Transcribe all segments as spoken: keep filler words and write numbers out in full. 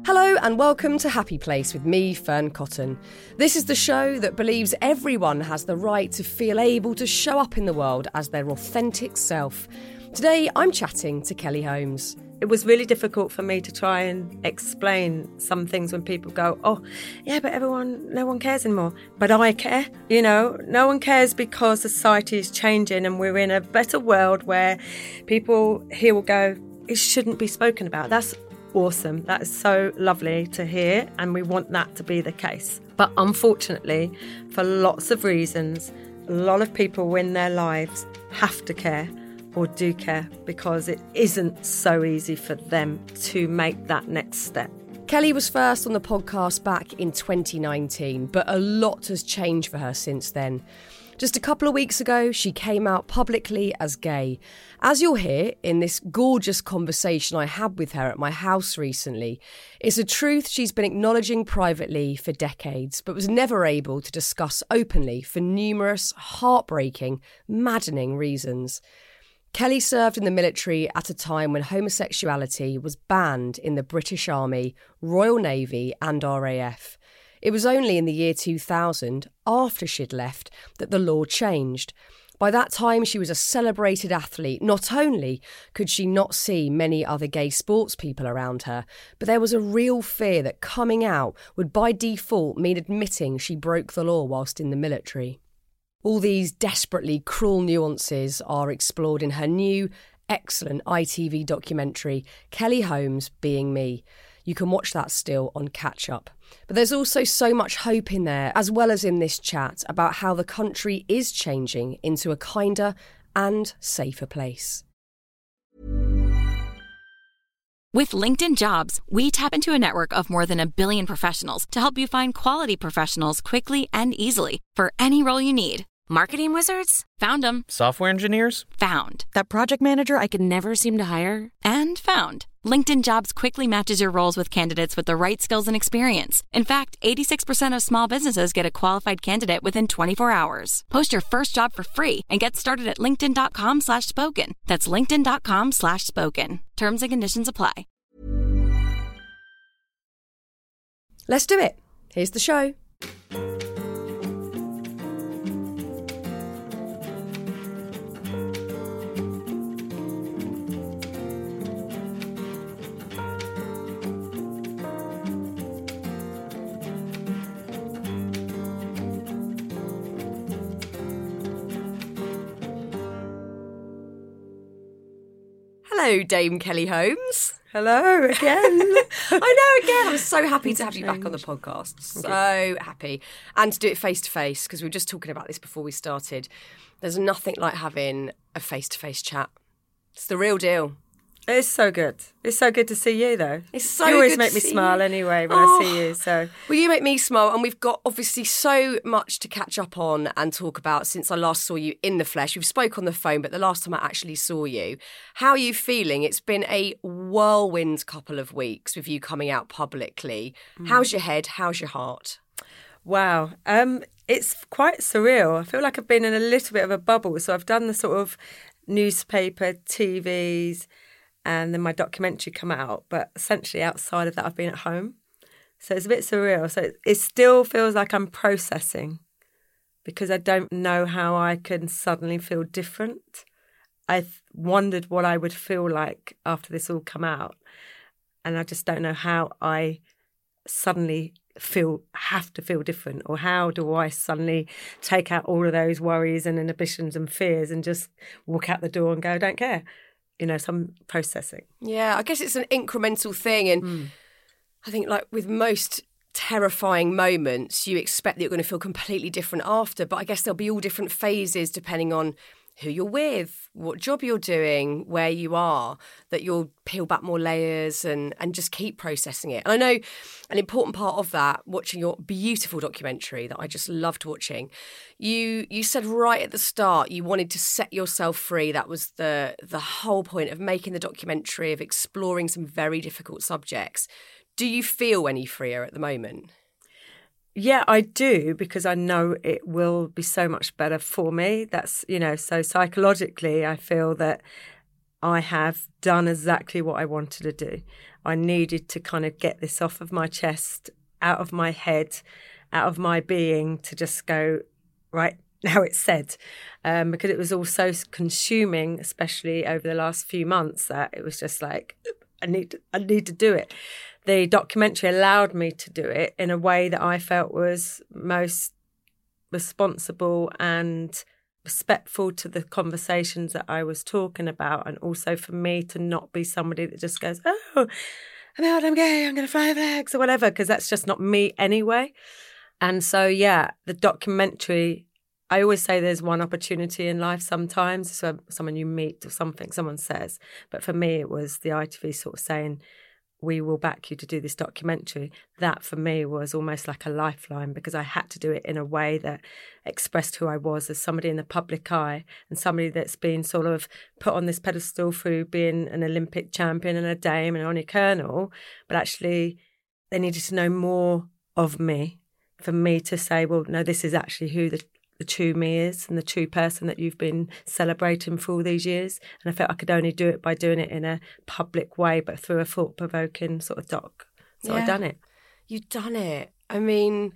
Hello and welcome to Happy Place with me, Fern Cotton. This is the show that believes everyone has the right to feel able to show up in the world as their authentic self. Today I'm chatting to Kelly Holmes. It was really difficult for me to try and explain some things when people go, oh, yeah, but everyone, no one cares anymore. But I care, you know, no one cares because society is changing and we're in a better world where people here will go, it shouldn't be spoken about. That's awesome. That is so lovely to hear, and we want that to be the case. But unfortunately, for lots of reasons, a lot of people in their lives have to care or do care because it isn't so easy for them to make that next step. Kelly was first on the podcast back in twenty nineteen, but a lot has changed for her since then. Just a couple of weeks ago, she came out publicly as gay. As you'll hear in this gorgeous conversation I had with her at my house recently, it's a truth she's been acknowledging privately for decades, but was never able to discuss openly for numerous, heartbreaking, maddening reasons. Kelly served in the military at a time when homosexuality was banned in the British Army, Royal Navy and R A F. It was only in the year two thousand, after she'd left, that the law changed. By that time, she was a celebrated athlete. Not only could she not see many other gay sports people around her, but there was a real fear that coming out would by default mean admitting she broke the law whilst in the military. All these desperately cruel nuances are explored in her new, excellent I T V documentary, Kelly Holmes Being Me. You can watch that still on Catch Up. But there's also so much hope in there, as well as in this chat, about how the country is changing into a kinder and safer place. With LinkedIn Jobs, we tap into a network of more than a billion professionals to help you find quality professionals quickly and easily for any role you need. Marketing wizards? Found them. Software engineers? Found. That project manager I could never seem to hire? And found. LinkedIn Jobs quickly matches your roles with candidates with the right skills and experience. In fact, eighty-six percent of small businesses get a qualified candidate within twenty-four hours. Post your first job for free and get started at linkedin.com slash spoken. That's linkedin.com slash spoken. Terms and conditions apply. Let's do it. Here's the show. Hello, Dame Kelly Holmes. Hello again. I know, again. I'm so happy to have you back on the podcast. So happy. And to do it face-to-face, because we were just talking about this before we started. There's nothing like having a face-to-face chat. It's the real deal. It's so good. It's so good to see you, though. It's so You always good make to me see smile you. anyway when Oh. I see you. So Well, you make me smile, and we've got obviously so much to catch up on and talk about since I last saw you in the flesh. We've spoke on the phone, but the last time I actually saw you. How are you feeling? It's been a whirlwind couple of weeks with you coming out publicly. Mm. How's your head? How's your heart? Wow. Um, it's quite surreal. I feel like I've been in a little bit of a bubble. So I've done the sort of newspaper, T Vs, and then my documentary come out. But essentially outside of that, I've been at home. So it's a bit surreal. So it, it still feels like I'm processing because I don't know how I can suddenly feel different. I've wondered what I would feel like after this all come out. And I just don't know how I suddenly feel have to feel different, or how do I suddenly take out all of those worries and inhibitions and fears and just walk out the door and go, don't care. You know, some processing. Yeah, I guess it's an incremental thing. And mm. I think like with most terrifying moments, you expect that you're going to feel completely different after. But I guess there'll be all different phases depending on who you're with, what job you're doing, where you are, that you'll peel back more layers and, and just keep processing it. And I know an important part of that, watching your beautiful documentary that I just loved watching, you you said right at the start you wanted to set yourself free. That was the the whole point of making the documentary, of exploring some very difficult subjects. Do you feel any freer at the moment? Yeah, I do, because I know it will be so much better for me. That's, you know, so psychologically, I feel that I have done exactly what I wanted to do. I needed to kind of get this off of my chest, out of my head, out of my being, to just go, right, now it's said. Um, because it was all so consuming, especially over the last few months, that it was just like, I need to, I need to do it. The documentary allowed me to do it in a way that I felt was most responsible and respectful to the conversations that I was talking about, and also for me to not be somebody that just goes, oh, I'm out, I'm gay, I'm going to fly flags or whatever, because that's just not me anyway. And so, yeah, the documentary, I always say there's one opportunity in life sometimes, so someone you meet or something, someone says. But for me, it was the I T V sort of saying, we will back you to do this documentary. That for me was almost like a lifeline, because I had to do it in a way that expressed who I was as somebody in the public eye, and somebody that's been sort of put on this pedestal through being an Olympic champion and a dame and Honor Colonel. But actually, they needed to know more of me for me to say, well, no, this is actually who the the true me is, and the true person that you've been celebrating for all these years. And I felt I could only do it by doing it in a public way, but through a thought-provoking sort of doc. So yeah. I've done it. You've done it. I mean,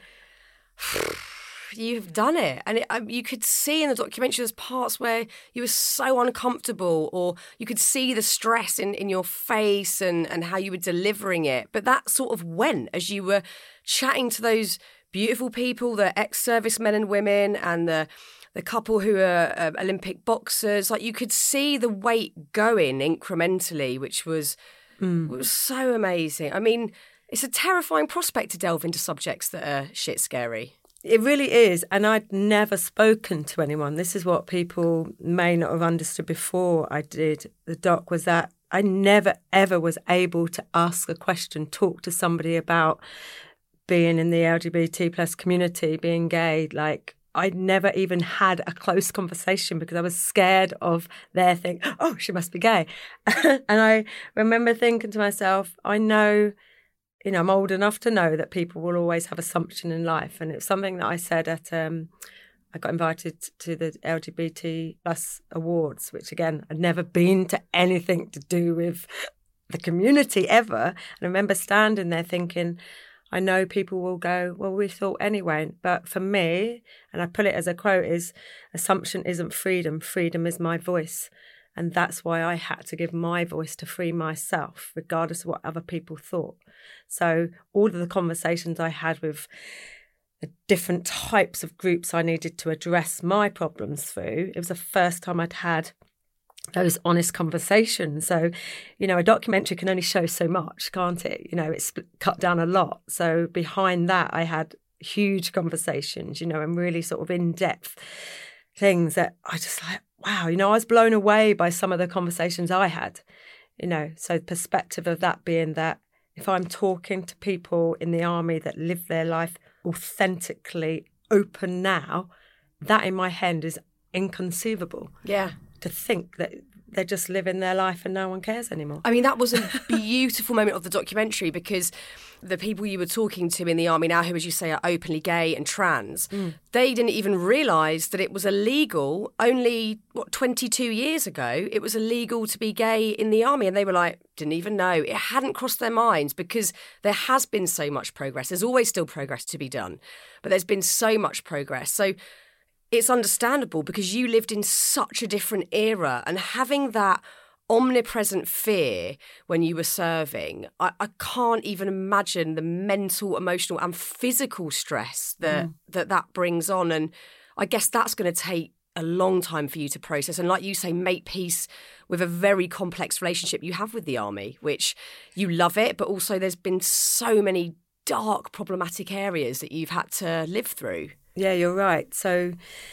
you've done it. And it, you could see in the documentary there's parts where you were so uncomfortable, or you could see the stress in, in your face and, and how you were delivering it. But that sort of went as you were chatting to those beautiful people, the ex-servicemen and women, and the the couple who are uh, Olympic boxers. Like, you could see the weight going incrementally, which was mm. was so amazing. I mean, it's a terrifying prospect to delve into subjects that are shit scary. It really is. And I'd never spoken to anyone. This is what people may not have understood before I did the doc, was that I never, ever was able to ask a question, talk to somebody about being in the L G B T plus community, being gay. Like, I never even had a close conversation because I was scared of their thing, oh, she must be gay. And I remember thinking to myself, I know, you know, I'm old enough to know that people will always have assumption in life. And it's something that I said at, um, I got invited to the L G B T plus awards, which again, I'd never been to anything to do with the community ever. And I remember standing there thinking, I know people will go, well, we thought anyway. But for me, and I put it as a quote, is assumption isn't freedom. Freedom is my voice. And that's why I had to give my voice to free myself, regardless of what other people thought. So all of the conversations I had with the different types of groups I needed to address my problems through, it was the first time I'd had those honest conversations. So, you know, a documentary can only show so much, can't it? You know, it's cut down a lot. So behind that, I had huge conversations, you know, and really sort of in-depth things that I just like, wow, you know, I was blown away by some of the conversations I had, you know. So the perspective of that being that if I'm talking to people in the army that live their life authentically open now, that in my head is inconceivable. Yeah. To think that they're just living their life and no one cares anymore. I mean, that was a beautiful moment of the documentary, because the people you were talking to in the army now, who, as you say, are openly gay and trans, mm. they didn't even realise that it was illegal only, what, twenty-two years ago. It was illegal to be gay in the army. And they were like, didn't even know. It hadn't crossed their minds, because there has been so much progress. There's always still progress to be done, but there's been so much progress. So it's understandable, because you lived in such a different era, and having that omnipresent fear when you were serving, I, I can't even imagine the mental, emotional and physical stress that, mm. that that brings on. And I guess that's going to take a long time for you to process. And like you say, make peace with a very complex relationship you have with the army, which you love it, but also there's been so many dark, problematic areas that you've had to live through. Yeah, you're right. So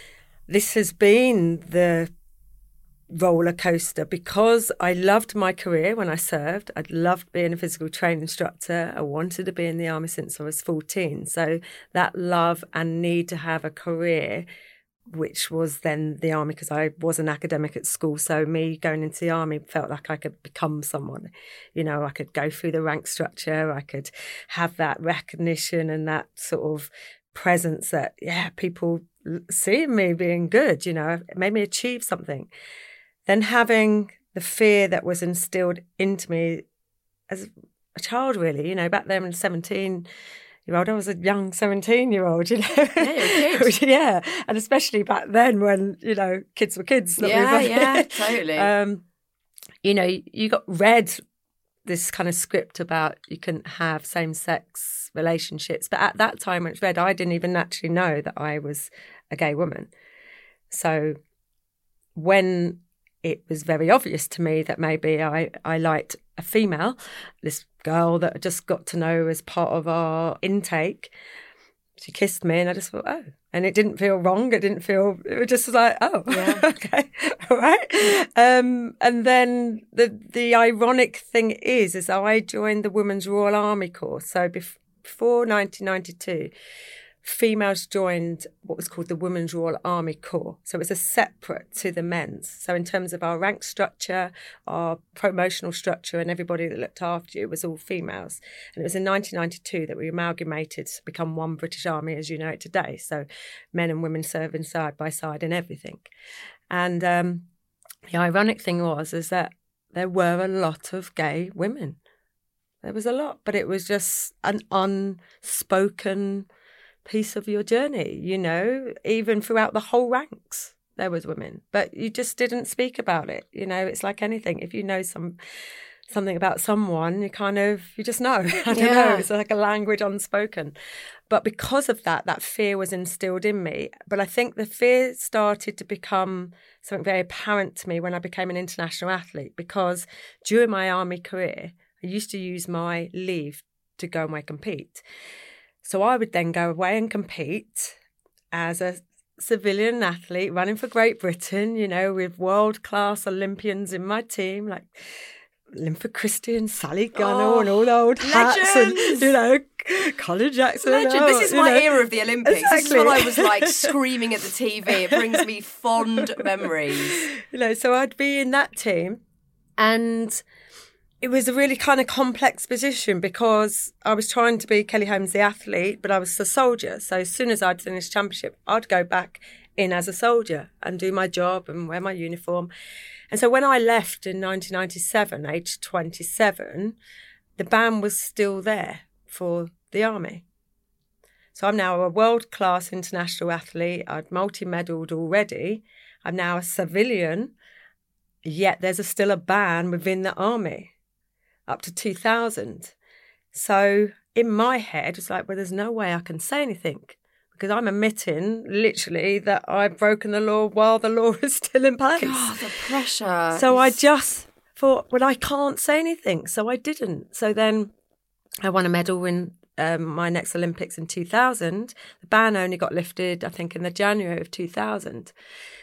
this has been the roller coaster, because I loved my career when I served. I loved being a physical training instructor. I wanted to be in the army since I was fourteen. So that love and need to have a career, which was then the army, because I was an academic at school. So me going into the army felt like I could become someone. You know, I could go through the rank structure. I could have that recognition and that sort of presence that, yeah, people see me being good, you know, it made me achieve something. Then having the fear that was instilled into me as a child, really. You know, back then, when seventeen year old, I was a young seventeen year old, you know. Yeah, you're a kid. Yeah, and especially back then when, you know, kids were kids. Not Yeah, we were. yeah, totally. um, you know, you got read this kind of script about you couldn't have same-sex relationships. But at that time when it's read, I didn't even actually know that I was a gay woman. So when it was very obvious to me that maybe I, I liked a female, this girl that I just got to know as part of our intake, she kissed me and I just thought, oh. And it didn't feel wrong. It didn't feel, it was just like, oh, yeah. Okay, all right. Um, and then the the ironic thing is, is I joined the Women's Royal Army Corps. So bef- before nineteen ninety-two, females joined what was called the Women's Royal Army Corps. So it was a separate to the men's. So in terms of our rank structure, our promotional structure and everybody that looked after you was all females. And it was in nineteen ninety-two that we amalgamated to become one British Army as you know it today. So men and women serving side by side in everything. And um, the ironic thing was is that there were a lot of gay women. There was a lot, but it was just an unspoken piece of your journey, you know, even throughout the whole ranks there was women, but you just didn't speak about it. You know, it's like anything. If you know some something about someone, you kind of, you just know. I don't Yeah. know. It's like a language unspoken. But because of that, that fear was instilled in me. But I think the fear started to become something very apparent to me when I became an international athlete, because during my army career, I used to use my leave to go away compete. So I would then go away and compete as a civilian athlete running for Great Britain, you know, with world-class Olympians in my team, like Olympia Christie and Sally Gunner Oh, and all the old hats and, legends. you know, Colin Jackson. Legend. Oh, This is you my know. era of the Olympics. This is Exactly. when I was like screaming at the T V. It brings me fond memories. You know, so I'd be in that team and it was a really kind of complex position because I was trying to be Kelly Holmes the athlete, but I was a soldier. So as soon as I'd finish championship, I'd go back in as a soldier and do my job and wear my uniform. And so when I left in nineteen ninety-seven, aged twenty-seven, the ban was still there for the army. So I'm now a world-class international athlete. I'd multi-medalled already. I'm now a civilian, yet there's a, still a ban within the army. Up to two thousand. So in my head, it's like, well, there's no way I can say anything because I'm admitting literally that I've broken the law while the law is still in place. God, the pressure. So I is- just thought, well, I can't say anything. So I didn't. So then I won a medal in um, my next Olympics in two thousand. The ban only got lifted, I think, in the January of two thousand.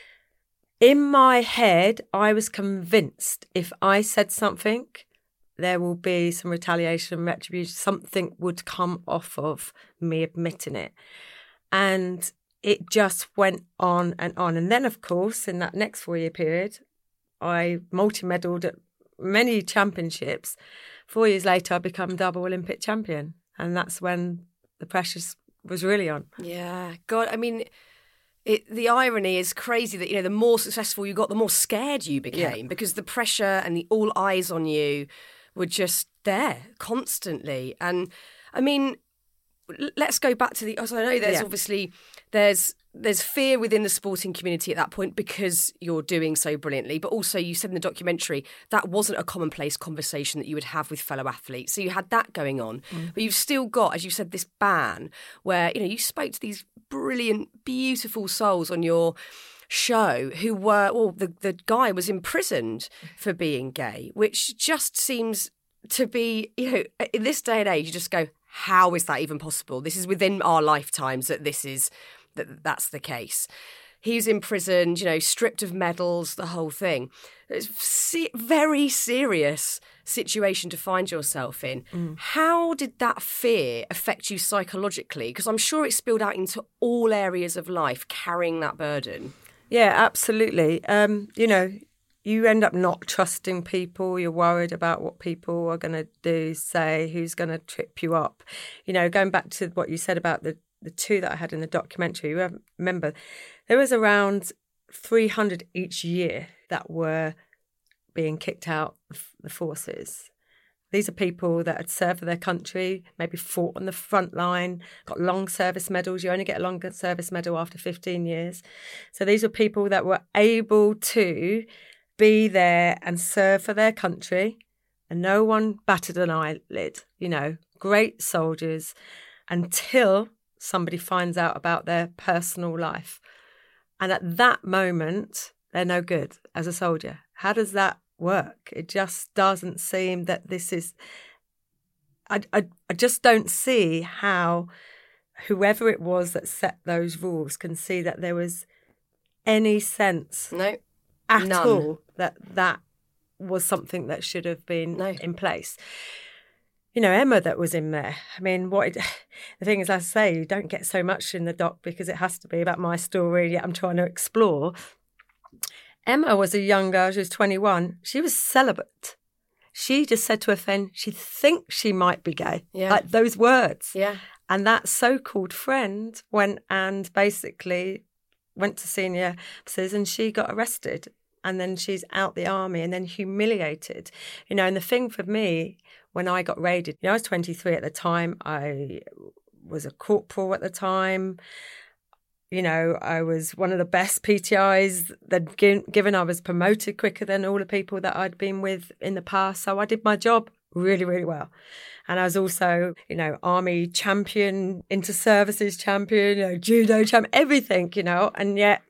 In my head, I was convinced if I said something, there will be some retaliation, retribution, something would come off of me admitting it. And it just went on and on. And then, of course, in that next four-year period, I multi-medalled at many championships. Four years later, I became double Olympic champion. And that's when the pressure was really on. Yeah. God, I mean, it, the irony is crazy that, you know, the more successful you got, the more scared you became Yeah. because the pressure and the all eyes on you were just there constantly. And I mean, l- let's go back to the, as I know there's Yeah. obviously, there's there's fear within the sporting community at that point because you're doing so brilliantly. But also you said in the documentary, that wasn't a commonplace conversation that you would have with fellow athletes. So you had that going on. Mm. But you've still got, as you said, this ban where, you know, you spoke to these brilliant, beautiful souls on your show who were, well, the, the guy was imprisoned for being gay, which just seems to be, you know, in this day and age, you just go, how is that even possible? This is within our lifetimes that this is, that that's the case. He's imprisoned, you know, stripped of medals, the whole thing. It's a se- very serious situation to find yourself in. Mm. How did that fear affect you psychologically? Because I'm sure it spilled out into all areas of life, carrying that burden. Yeah, absolutely. Um, you know, you end up not trusting people. You're worried about what people are going to do, say, who's going to trip you up. You know, going back to what you said about the, the two that I had in the documentary, you remember there was around three hundred each year that were being kicked out of the forces. These are people that had served for their country, maybe fought on the front line, got long service medals. You only get a long service medal after fifteen years. So these are people that were able to be there and serve for their country, and no one batted an eyelid, you know, great soldiers, until somebody finds out about their personal life. And at that moment, they're no good as a soldier. How does that work? It just doesn't seem that this is... I, I, I just don't see how whoever it was that set those rules can see that there was any sense no, at none. all that that was something that should have been No. in place. You know, Emma that was in there. I mean, what it, the thing is, as I say, you don't get so much in the doc because it has to be about my story, yet I'm trying to explore. Emma was a young girl, she was twenty-one. She was celibate. She just said to her friend, she thinks she might be gay. Yeah. Like those words. Yeah. And that so-called friend went and basically went to senior officers and she got arrested. And then she's out the army and then humiliated. You know, and the thing for me, when I got raided, you know, I was twenty-three at the time. I was a corporal at the time. You know, I was one of the best P T Is that given. I was promoted quicker than all the people that I'd been with in the past. So I did my job really, really well. And I was also, you know, army champion, inter-services champion, you know, judo champion, everything, you know. And yet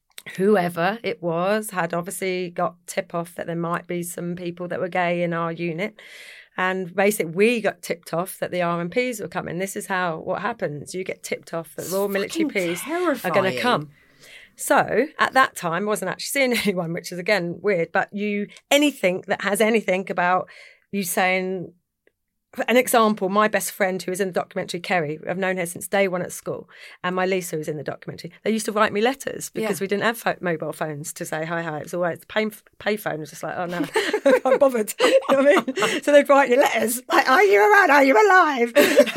whoever it was had obviously got tip-off that there might be some people that were gay in our unit. And basically, we got tipped off that the R M Ps were coming. This is how what happens. You get tipped off that Royal Military Ps are going to come. So at that time, I wasn't actually seeing anyone, which is, again, weird. But you anything that has anything about you saying... An example, my best friend who is in the documentary, Kerry, I've known her since day one at school, and my Lisa who's in the documentary, they used to write me letters because Yeah. we didn't have pho- mobile phones to say hi, hi. It was always pay, pay phone. It was just like, oh no, I can't bothered. You know what I mean? So they'd write you letters like, are you around? Are you alive?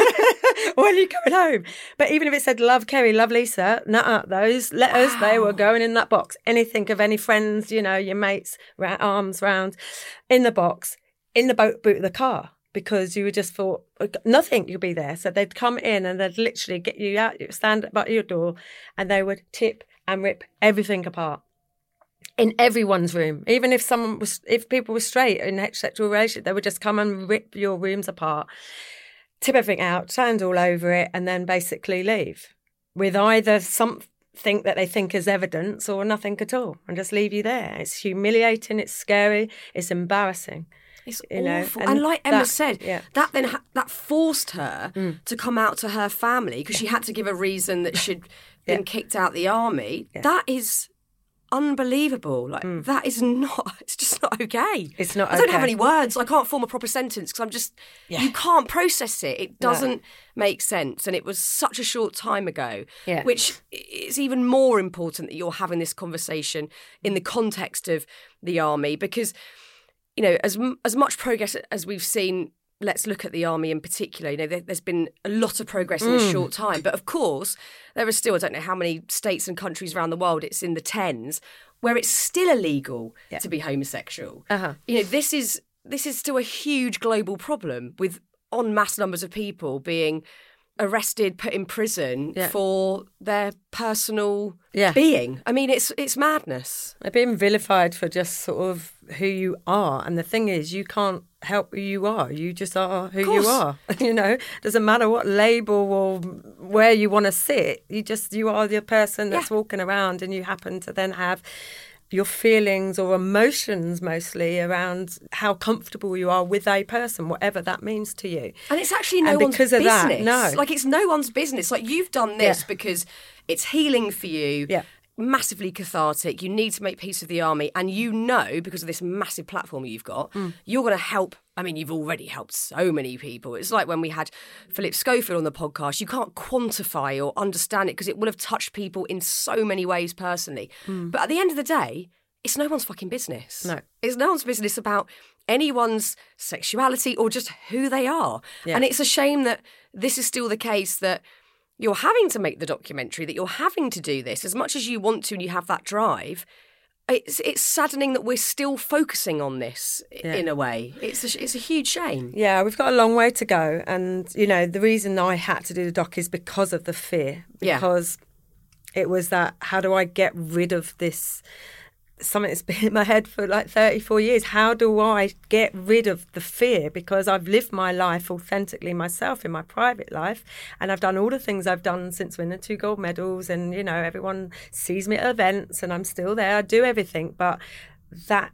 When are you coming home? But even if it said love Kerry, love Lisa, nuh-uh, those letters, wow. They were going in that box. Anything of any friends, you know, your mates, ra- arms round, in the box, in the boat boot of the car. Because you would just thought nothing could be there. So they'd come in and they'd literally get you out, stand by your door, and they would tip and rip everything apart in everyone's room. Even if someone was, if people were straight in heterosexual relationship, they would just come and rip your rooms apart, tip everything out, sand all over it, and then basically leave with either something that they think is evidence or nothing at all, and just leave you there. It's humiliating. It's scary. It's embarrassing. It's you know, awful. And, and like Emma that, said, yeah. that then ha- that forced her mm. to come out to her family because she had to give a reason that she'd been yeah. kicked out the army. Yeah. That is unbelievable. Like mm. that is not. It's just not okay. It's not. I don't okay. have any words. I can't form a proper sentence because I'm just. Yeah. You can't process it. It doesn't no. make sense. And it was such a short time ago. Yeah. Which is even more important that you're having this conversation in the context of the army because. You know, as as much progress as we've seen, let's look at the army in particular. You know, there, there's been a lot of progress in mm. a short time. But of course, there are still, I don't know how many states and countries around the world, it's in the tens, where it's still illegal yeah. to be homosexual. Uh-huh. You know, this is this is still a huge global problem with en masse numbers of people being arrested, put in prison yeah. for their personal yeah. being. I mean, it's it's madness. They're being vilified for just sort of who you are. And the thing is, you can't help who you are. You just are who you are. You know, doesn't matter what label or where you want to sit. You just, you are the person that's yeah. walking around and you happen to then have your feelings or emotions mostly around how comfortable you are with a person, whatever that means to you. And it's actually no and one's because of business. That, no. Like, it's no one's business. Like, you've done this yeah. because it's healing for you. Yeah. Massively cathartic. You need to make peace with the army. And you know, because of this massive platform you've got, mm. you're going to help. I mean, you've already helped so many people. It's like when we had Philip Schofield on the podcast. You can't quantify or understand it because it will have touched people in so many ways personally. Mm. But at the end of the day, it's no one's fucking business. No. It's no one's business about anyone's sexuality or just who they are. Yeah. And it's a shame that this is still the case, that you're having to make the documentary, that you're having to do this as much as you want to and you have that drive. it's it's saddening that we're still focusing on this Yeah. in a way. It's a, it's a huge shame. Yeah, we've got a long way to go. And, you know, the reason I had to do the doc is because of the fear. Yeah. Because it was that, how do I get rid of this, something that's been in my head for like thirty-four years? How do I get rid of the fear? Because I've lived my life authentically myself in my private life, and I've done all the things I've done since winning two gold medals, and, you know, everyone sees me at events and I'm still there. I do everything, but that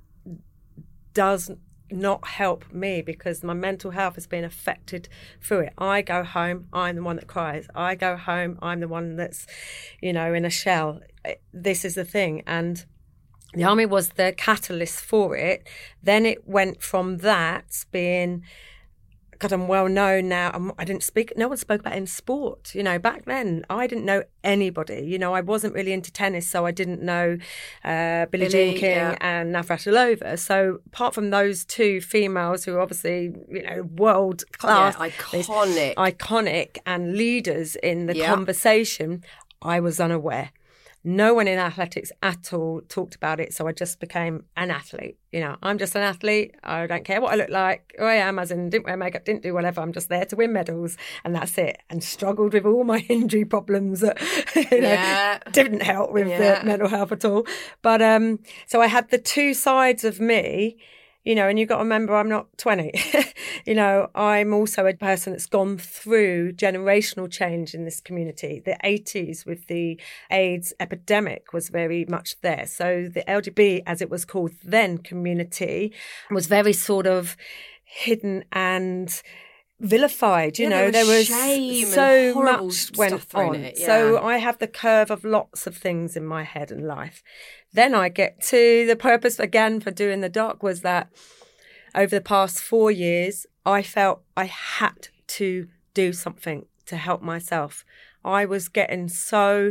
does not help me because my mental health has been affected through it. I go home, I'm the one that cries. I go home, I'm the one that's, you know, in a shell. This is the thing. And the army was the catalyst for it. Then it went from that being, God, I'm well known now. I'm, I didn't speak, no one spoke about it in sport. You know, back then, I didn't know anybody. You know, I wasn't really into tennis, so I didn't know uh, Billie Billie, Jean King yeah. and Navratilova. So apart from those two females who are obviously, you know, world class, Yeah, iconic. iconic and leaders in the Yeah. conversation, I was unaware. No one in athletics at all talked about it, so I just became an athlete. You know, I'm just an athlete. I don't care what I look like, who I am, as in didn't wear makeup, didn't do whatever. I'm just there to win medals, and that's it. And struggled with all my injury problems that you know, Yeah. didn't help with Yeah. the mental health at all. But um, so I had the two sides of me. You know, and you've got to remember, I'm not twenty. You know, I'm also a person that's gone through generational change in this community. The eighties with the AIDS epidemic was very much there. So the L G B, as it was called then, community was very sort of hidden and vilified. You Yeah, know, there there was was shame and so horrible much stuff went thrown on. in it, So yeah. I have the curve of lots of things in my head and life. Then I get to the purpose again for doing the doc was that over the past four years, I felt I had to do something to help myself. I was getting so,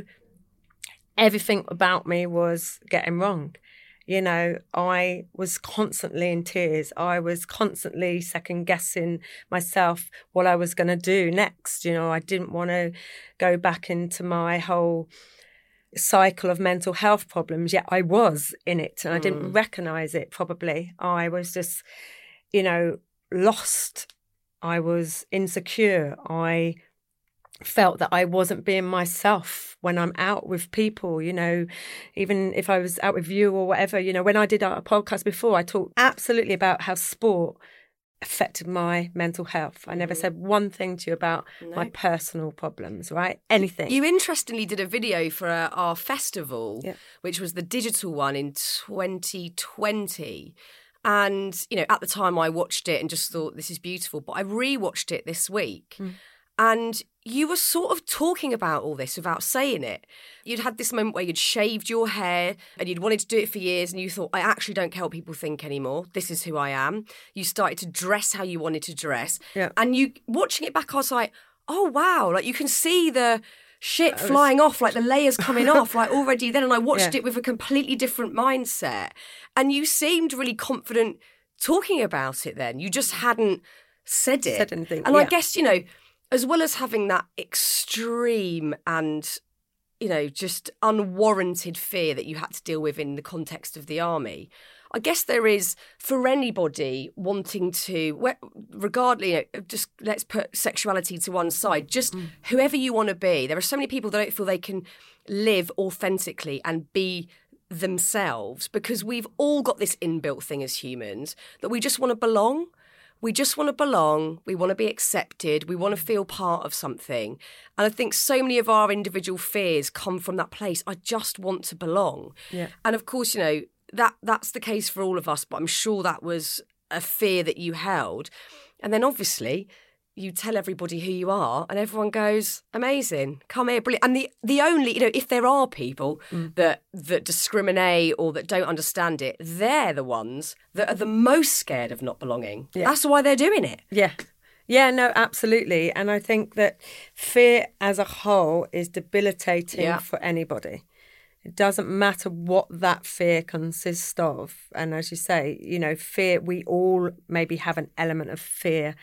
everything about me was getting wrong. You know, I was constantly in tears. I was constantly second guessing myself what I was going to do next. You know, I didn't want to go back into my whole cycle of mental health problems, yet I was in it and I didn't recognize it probably. I was just, you know, lost. I was insecure. I felt that I wasn't being myself when I'm out with people, you know, even if I was out with you or whatever. You know, when I did a podcast before, I talked absolutely about how sport affected my mental health. I never said one thing to you about No. my personal problems, right? Anything. You interestingly did a video for uh, our festival, Yeah. which was the digital one in twenty twenty. And, you know, at the time I watched it and just thought, this is beautiful. But I rewatched it this week. Mm. And you were sort of talking about all this without saying it. You'd had this moment where you'd shaved your hair and you'd wanted to do it for years and you thought, I actually don't care what people think anymore. This is who I am. You started to dress how you wanted to dress. Yeah. And you, watching it back, I was like, oh, wow. Like you can see the shit was- flying off, like the layers coming off, like already then. And I watched Yeah. it with a completely different mindset. And you seemed really confident talking about it then. You just hadn't said it. Said anything, And I yeah. guess, you know, as well as having that extreme and, you know, just unwarranted fear that you had to deal with in the context of the army, I guess there is, for anybody wanting to, regardless, you know, just let's put sexuality to one side, just whoever you want to be. There are so many people that don't feel they can live authentically and be themselves because we've all got this inbuilt thing as humans that we just want to belong. We just want to belong. We want to be accepted. We want to feel part of something. And I think so many of our individual fears come from that place. I just want to belong. Yeah. And of course, you know, that that's the case for all of us, but I'm sure that was a fear that you held. And then obviously you tell everybody who you are and everyone goes, amazing, come here, brilliant. And the, the only, you know, if there are people Mm. that, that discriminate or that don't understand it, they're the ones that are the most scared of not belonging. Yeah. That's why they're doing it. Yeah. Yeah, no, absolutely. And I think that fear as a whole is debilitating Yeah. for anybody. It doesn't matter what that fear consists of. And as you say, you know, fear, we all maybe have an element of fear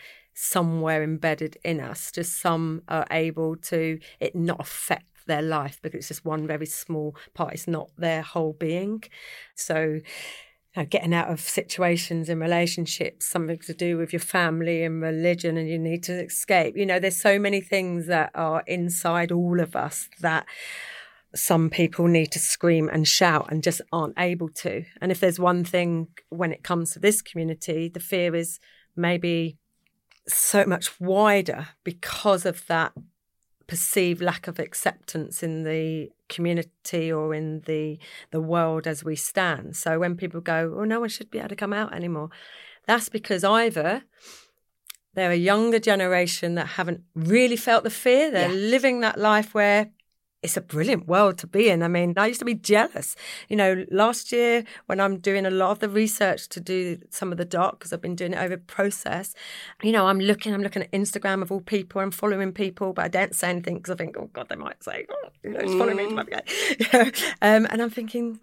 somewhere embedded in us. Just some are able to it not affect their life because it's just one very small part. It's not their whole being. So you know, getting out of situations and relationships, something to do with your family and religion, and you need to escape. You know, there's so many things that are inside all of us that some people need to scream and shout and just aren't able to. And if there's one thing when it comes to this community, the fear is maybe so much wider because of that perceived lack of acceptance in the community or in the the world as we stand. So when people go, oh, no one should be able to come out anymore, that's because either they're a younger generation that haven't really felt the fear. They're yeah. living that life where it's a brilliant world to be in. I mean, I used to be jealous. You know, last year when I'm doing a lot of the research to do some of the doc, because I've been doing it over process, you know, I'm looking, I'm looking at Instagram of all people, I'm following people, but I don't say anything because I think, oh God, they might say, oh, you know, it's following me. Mm. um, and I'm thinking,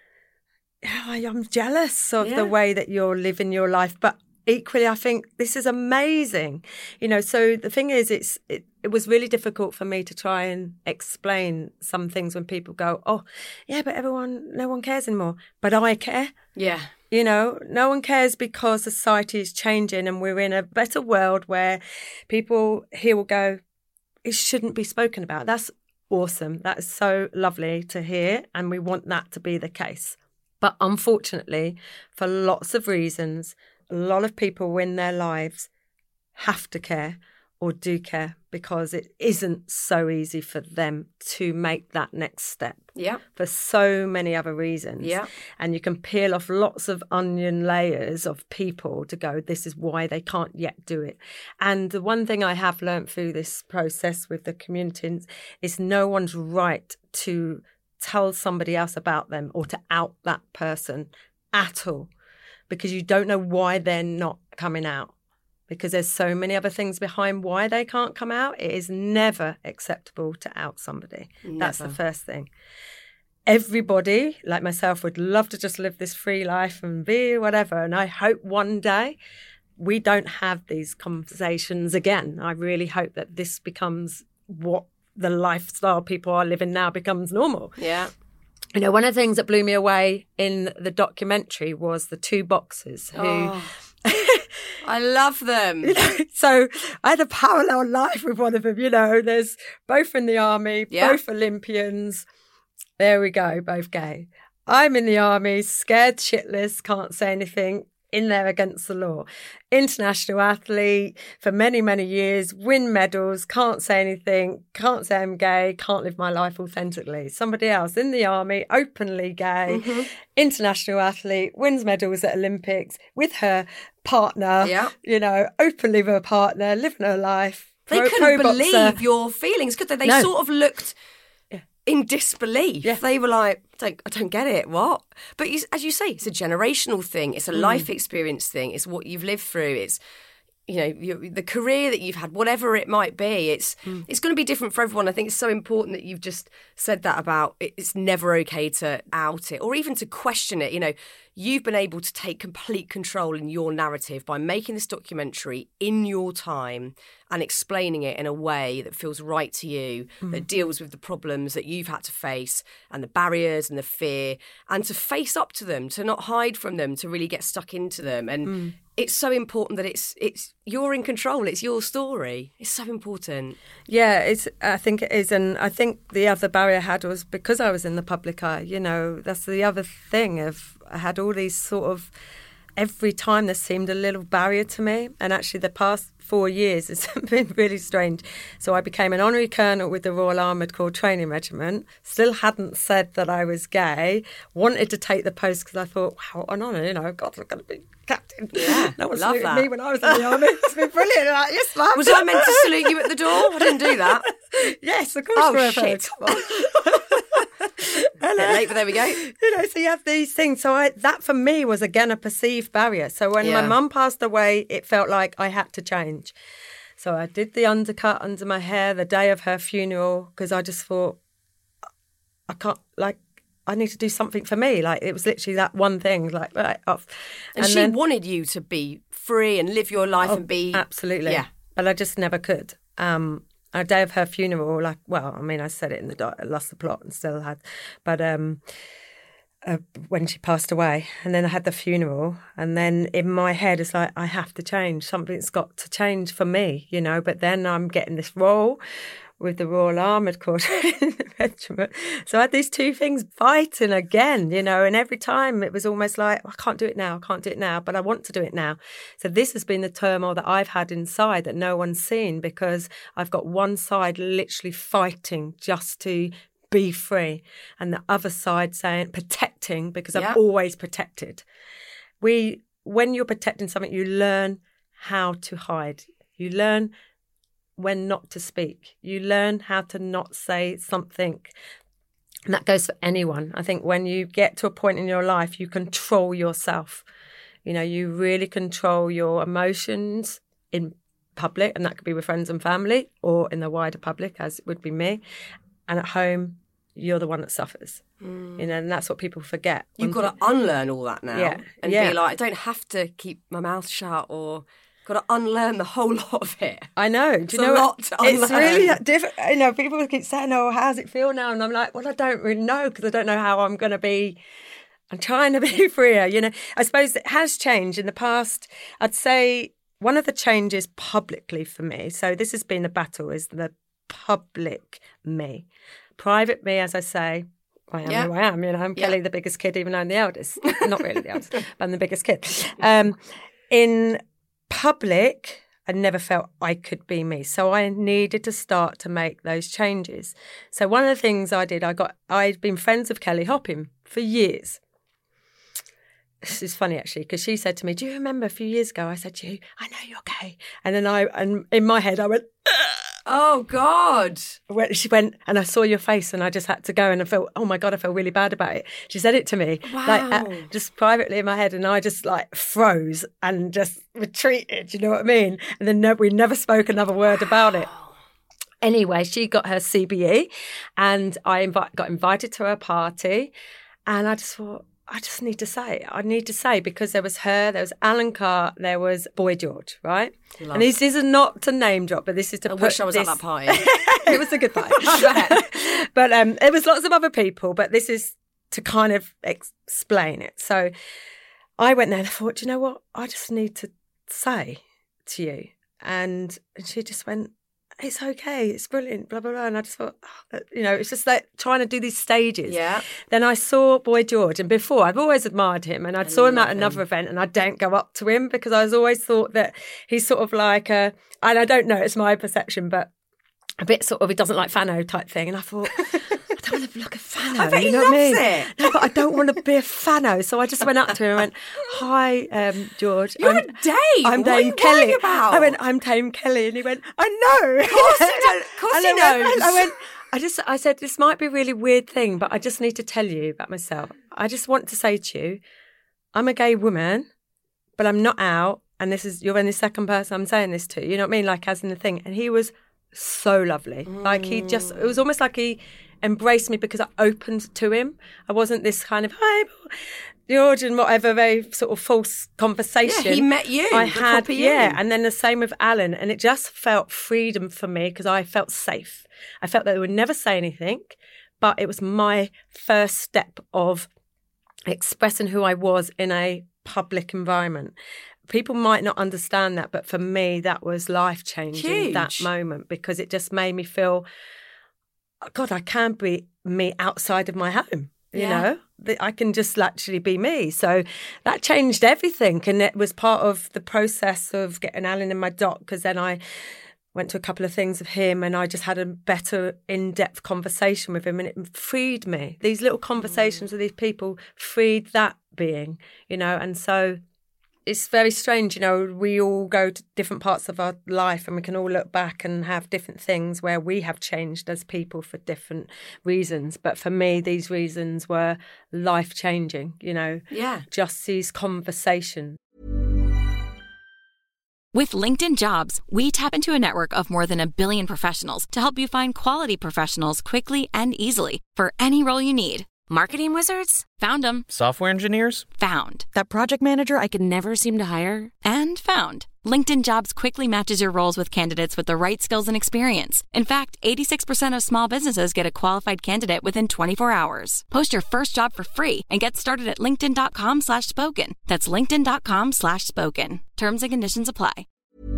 oh, I'm jealous of yeah. the way that you're living your life. But equally, I think this is amazing. You know, so the thing is, it's it, it was really difficult for me to try and explain some things when people go, oh, yeah, but everyone, no one cares anymore. But I care. Yeah. You know, no one cares because society is changing and we're in a better world where people here will go, it shouldn't be spoken about. That's awesome. That is so lovely to hear. And we want that to be the case. But unfortunately, for lots of reasons, a lot of people in their lives have to care or do care because it isn't so easy for them to make that next step. Yeah. For so many other reasons. Yeah. And you can peel off lots of onion layers of people to go, this is why they can't yet do it. And the one thing I have learned through this process with the community is no one's right to tell somebody else about them or to out that person at all. Because you don't know why they're not coming out. Because there's so many other things behind why they can't come out. It is never acceptable to out somebody. Never. That's the first thing. Everybody, like myself, would love to just live this free life and be whatever. And I hope one day we don't have these conversations again. I really hope that this becomes what the lifestyle people are living now becomes normal. Yeah. You know, one of the things that blew me away in the documentary was the two boxers who... Oh, I love them. You know, so I had a parallel life with one of them, you know. There's both in the army, yeah. both Olympians. There we go, both gay. I'm in the army, scared shitless, can't say anything, in there against the law. International athlete for many, many years, win medals, can't say anything, can't say I'm gay, can't live my life authentically. Somebody else in the army, openly gay, mm-hmm. international athlete, wins medals at Olympics with her partner, yeah. you know, openly with her partner, living her life. They pro, couldn't pro believe boxer. Your feelings, could they? They no. sort of looked... in disbelief. Yeah. They were like, I don't, I don't get it, what? But you, as you say, it's a generational thing. It's a mm. life experience thing. It's what you've lived through. It's, you know, your, the career that you've had, whatever it might be. It's mm. it's going to be different for everyone. I think it's so important that you've just said that about it's never okay to out it or even to question it. You know, you've been able to take complete control in your narrative by making this documentary in your time and explaining it in a way that feels right to you, mm. that deals with the problems that you've had to face and the barriers and the fear, and to face up to them, to not hide from them, to really get stuck into them. And mm. it's so important that it's it's you're in control. It's your story. It's so important. Yeah, it's. I think it is. And I think the other barrier I had was because I was in the public eye. You know, that's the other thing of I had all these sort of, every time there seemed a little barrier to me. And actually the past four years it's been really strange. So I became an honorary colonel with the Royal Armoured Corps Training Regiment, still hadn't said that I was gay, wanted to take the post because I thought, wow, what an honour, you know, God, I'm going to be captain. Yeah, no one love saluted that. me when I was in the army. It's been brilliant. Like, yes, ma'am. Was I meant to salute you at the door? I didn't do that. Yes, of course. Oh, shit. Come on. A bit late, but there we go. You know, so you have these things. So I, that for me was again a perceived barrier. So when yeah. my mum passed away, it felt like I had to change. So I did the undercut under my hair the day of her funeral because I just thought, I can't, like, I need to do something for me. Like, it was literally that one thing, like, right off. And, and she then, wanted you to be free and live your life oh, and be... Absolutely. Yeah. but I just never could. Um, a day of her funeral, like, well, I mean, I said it in the doc, I lost the plot and still had, but um, uh, when she passed away, and then I had the funeral, and then in my head, it's like, I have to change. Something's got to change for me, you know, but then I'm getting this role with the Royal Armoured Quartermain Regiment. So I had these two things fighting again, you know, and every time it was almost like, I can't do it now, I can't do it now, but I want to do it now. So this has been the turmoil that I've had inside that no one's seen, because I've got one side literally fighting just to be free, and the other side saying, protecting, because Yeah. I've always protected. We, when you're protecting something, you learn how to hide. You learn when not to speak. You learn how to not say something. And that goes for anyone. I think when you get to a point in your life, you control yourself. You know, you really control your emotions in public, and that could be with friends and family, or in the wider public, as it would be me. And at home, you're the one that suffers. Mm. You know, and that's what people forget. You've got to unlearn all that now, Yeah. and Yeah. be like, I don't have to keep my mouth shut, or got to unlearn the whole lot of it. I know. Do you It's know a what? lot to It's unlearn. really different. You know, people keep saying, "Oh, how's it feel now?" And I'm like, "Well, I don't really know, because I don't know how I'm going to be. I'm trying to be freer." You know, I suppose it has changed in the past. I'd say one of the changes publicly for me. So this has been the battle: is the public me, private me. As I say, I am Yeah. who I am. You know, I'm Yeah. Kelly, the biggest kid, even though I'm the eldest. Not really the eldest, but I'm the biggest kid. Um, in public, I never felt I could be me. So I needed to start to make those changes. So one of the things I did, I got, I'd been friends with Kelly Hopping for years. This is funny, actually, because she said to me, "Do you remember a few years ago?" I said to you, "I know you're gay." And then I, and in my head, I went, Oh, God. when she went, and I saw your face, and I just had to go, and I felt, oh my God, I felt really bad about it. She said it to me, like Wow. uh, just privately in my head, and I just like froze and just retreated. You know what I mean? And then no, we never spoke another word about it. Anyway, she got her C B E, and I invi- got invited to her party, and I just thought, I just need to say, I need to say, because there was her, there was Alan Carr, there was Boy George, right? Love. And this, this is not to name drop, but this is to I put wish I was this... at that party. It was a good party. But um, there was lots of other people, but this is to kind of ex- explain it. So I went there and I thought, you know what? I just need to say to you. And she just went, it's okay, it's brilliant, blah, blah, blah. And I just thought, oh, you know, it's just like trying to do these stages. Yeah. Then I saw Boy George, and before, I've always admired him, and I saw him love at another him. event, and I don't go up to him because I was always thought that he's sort of like a, and I don't know, it's my perception, but a bit sort of, he doesn't like Fano type thing. And I thought, I don't want to look a Fano. I bet you he know what I loves mean? it. No, but I don't want to be a Fano. So I just went up to him and went, "Hi, um, George. You're I'm, a Dave. I'm What are Dame you Kelly." worrying about? I went, "I'm Dame Kelly." And he went, "I know." Of course he does. Of course he I went, knows. I went, I just, I said, "This might be a really weird thing, but I just need to tell you about myself. I just want to say to you, I'm a gay woman, but I'm not out. And this is, you're only the second person I'm saying this to. You know what I mean? Like, as in the thing." And he was so lovely. Like, he just, it was almost like he embraced me because I opened to him. I wasn't this kind of, "Hi, George," and whatever, very sort of false conversation. Yeah, he met you, I the had, proper you. yeah. And then the same with Alan. And it just felt freedom for me because I felt safe. I felt that they would never say anything, but it was my first step of expressing who I was in a public environment. People might not understand that, but for me, that was life-changing, that Huge. moment, because it just made me feel, God, I can be me outside of my home, you Yeah. know? That I can just actually be me. So that changed everything. And it was part of the process of getting Alan in my doc, because then I went to a couple of things with him and I just had a better in-depth conversation with him, and it freed me. These little conversations with these people freed that being, you know, and so it's very strange, you know, we all go to different parts of our life and we can all look back and have different things where we have changed as people for different reasons. But for me, these reasons were life-changing, you know, Yeah. just these conversations. With LinkedIn Jobs, we tap into a network of more than a billion professionals to help you find quality professionals quickly and easily for any role you need. Marketing wizards? Found them. Software engineers? Found. That project manager I could never seem to hire? And found. LinkedIn Jobs quickly matches your roles with candidates with the right skills and experience. In fact, eighty-six percent of small businesses get a qualified candidate within twenty-four hours. Post your first job for free and get started at linkedin.com slash spoken. That's linkedin.com slash spoken. Terms and conditions apply.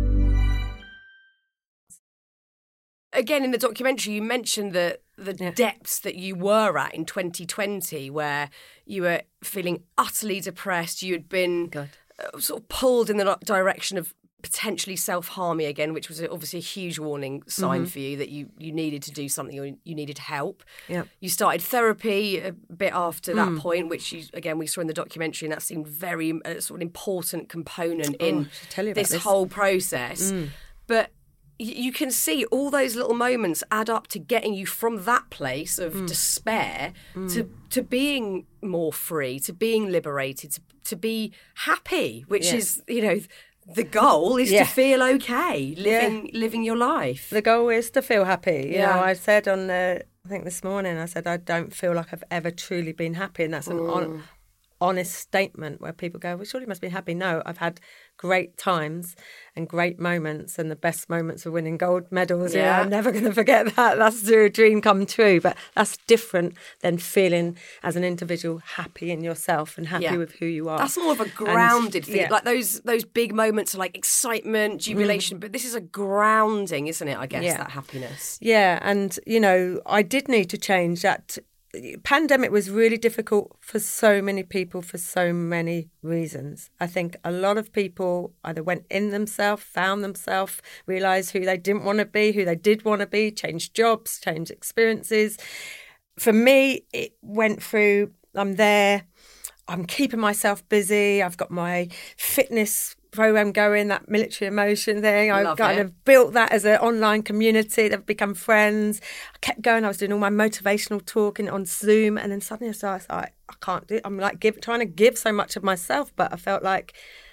Again, in the documentary, you mentioned the the yeah. depths that you were at in twenty twenty, where you were feeling utterly depressed. You had been uh, sort of pulled in the direction of potentially self-harming again, which was obviously a huge warning sign mm-hmm. for you that you, you needed to do something, or you needed help. Yeah. You started therapy a bit after that mm. point, which, you, again, we saw in the documentary, and that seemed very uh, sort of important component oh, in tell you about this, this whole process. Mm. But you can see all those little moments add up to getting you from that place of mm. despair mm. to to being more free, to being liberated, to, to be happy, which yeah. is, you know, the goal is yeah. to feel okay, living yeah. living your life. The goal is to feel happy. You yeah. know, I said on the, I think this morning, I said I don't feel like I've ever truly been happy, and that's an mm. on, honest statement where people go, well, surely you must be happy. No, I've had great times and great moments, and the best moments of winning gold medals. Yeah, yeah I'm never going to forget that. That's a dream come true. But that's different than feeling as an individual happy in yourself and happy yeah. with who you are. That's more of a grounded and, thing. Yeah. Like those those big moments of like excitement, jubilation. Mm. But this is a grounding, isn't it? I guess, yeah. that happiness. Yeah, and you know, I did need to change that. Pandemic was really difficult for so many people for so many reasons. I think a lot of people either went in themselves, found themselves, realised who they didn't want to be, who they did want to be, changed jobs, changed experiences. For me, it went through, I'm there, I'm keeping myself busy, I've got my fitness program going, that military emotion thing. I kind it. of built that as an online community. They've become friends. I kept going. I was doing all my motivational talking on Zoom, and then suddenly I started like, I can't do it. I'm like give, trying to give so much of myself, but I felt like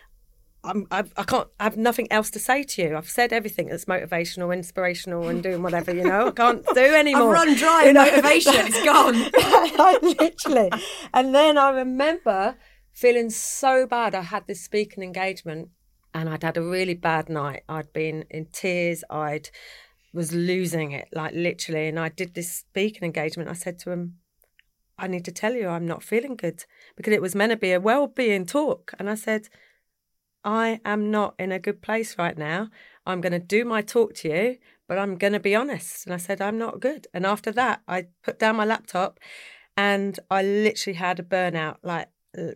I'm, I've, I can't. I have nothing else to say to you. I've said everything that's motivational, inspirational, and doing whatever. You know, I can't do anymore. I've run dry. You know? Motivation, it's gone. Literally. And then I remember feeling so bad. I had this speaking engagement and I'd had a really bad night. I'd been in tears. I'd was losing it, like literally. And I did this speaking engagement. I said to him, I need to tell you I'm not feeling good, because it was meant to be a well-being talk. And I said, I am not in a good place right now. I'm going to do my talk to you, but I'm going to be honest. And I said, I'm not good. And after that, I put down my laptop and I literally had a burnout, like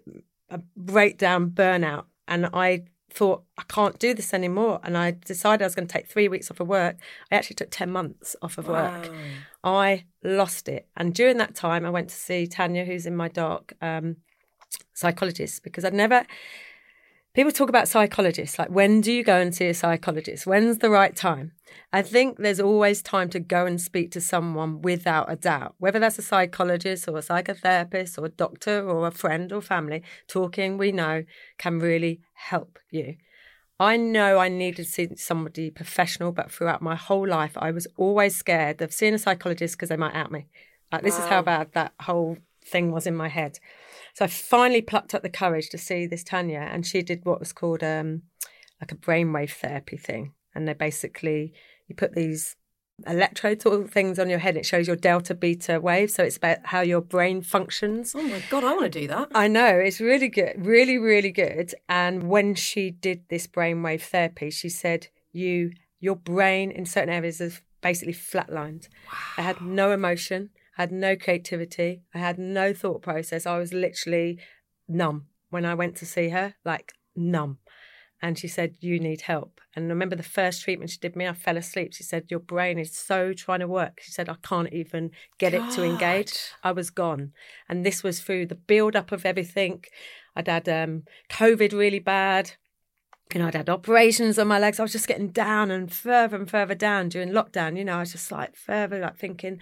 a breakdown burnout, and I thought I can't do this anymore, and I decided I was going to take three weeks off of work. I actually took ten months off of work. Wow. I lost it, and during that time I went to see Tanya, who's in my doc, um, psychologist, because I'd never people talk about psychologists, like when do you go and see a psychologist, when's the right time? I think there's always time to go and speak to someone without a doubt, whether that's a psychologist or a psychotherapist or a doctor or a friend or family. Talking, we know, can really help you. I know I needed to see somebody professional, but throughout my whole life, I was always scared of seeing a psychologist because they might out me. Like, this wow. is how bad that whole thing was in my head. So I finally plucked up the courage to see this Tanya, and she did what was called um, like a brainwave therapy thing. And they basically, you put these electrode sort of things on your head. It shows your delta beta waves. So it's about how your brain functions. Oh my God, I want to do that. I know. It's really good. Really, really good. And when she did this brainwave therapy, she said, you, your brain in certain areas is basically flatlined. Wow. I had no emotion. I had no creativity. I had no thought process. I was literally numb when I went to see her, like numb. And she said, you need help. And I remember the first treatment she did me, I fell asleep. She said, your brain is so trying to work. She said, I can't even get God. it to engage. I was gone. And this was through the build-up of everything. I'd had um, COVID really bad. You know, I'd had operations on my legs. I was just getting down and further and further down during lockdown. You know, I was just like further, like thinking,